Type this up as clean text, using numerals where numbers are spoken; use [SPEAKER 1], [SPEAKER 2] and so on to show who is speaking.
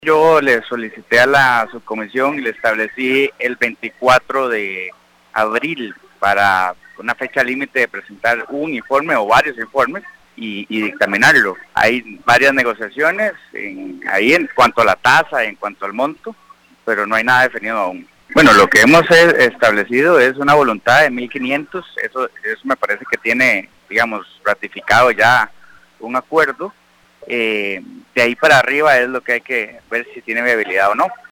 [SPEAKER 1] Yo le solicité a la subcomisión y le establecí el 24 de abril para una fecha límite de presentar un informe o varios informes y dictaminarlo. Hay varias negociaciones ahí en cuanto a la tasa, en cuanto al monto, pero no hay nada definido aún. Bueno, lo que hemos establecido es una voluntad de 1.500, eso me parece que tiene, digamos, ratificado ya un acuerdo. De ahí para arriba es lo que hay que ver si tiene viabilidad o no.